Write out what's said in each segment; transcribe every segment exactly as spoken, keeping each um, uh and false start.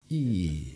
и...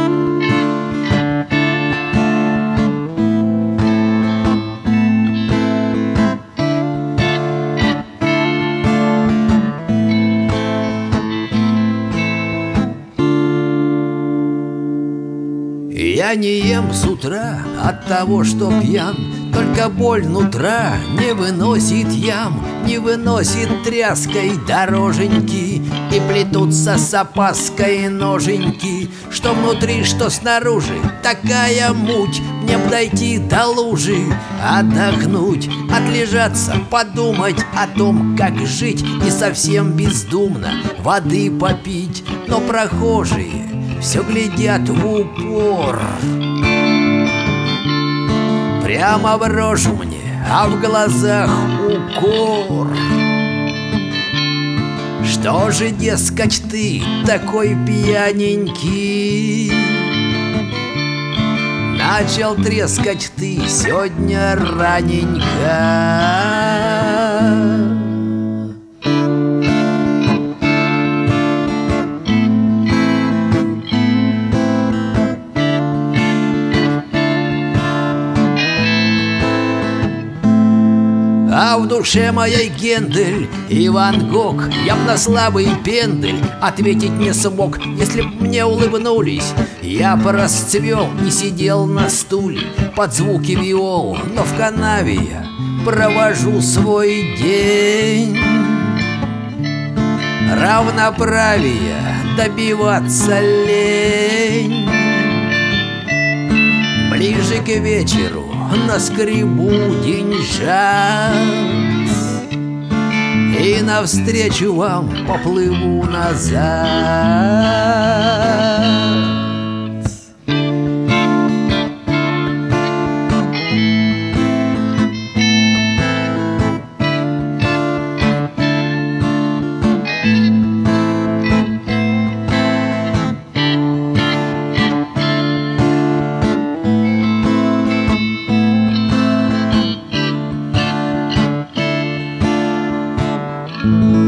Я не ем с утра от того, что пьян, только боль нутра не выносит ям, не выносит тряской дороженьки, и плетутся с опаской ноженьки. Что внутри, что снаружи, такая муть. Мне б дойти до лужи, отдохнуть, отлежаться, подумать о том, как жить, не совсем бездумно воды попить. Но прохожие все глядят в упор, прямо в рожу мне, а в глазах укор. Что же, дескать, ты такой пьяненький? Начал трескать ты сегодня раненько. А в душе моей Гендель и Ван Гог. Я б на слабый пендель ответить не смог, если б мне улыбнулись. Я бы расцвел и сидел на стуле под звуки виол, но в канаве я провожу свой день. Равноправия добиваться лень. Ближе к вечеру наскребу деньжат и навстречу вам поплыву назад. Thank you.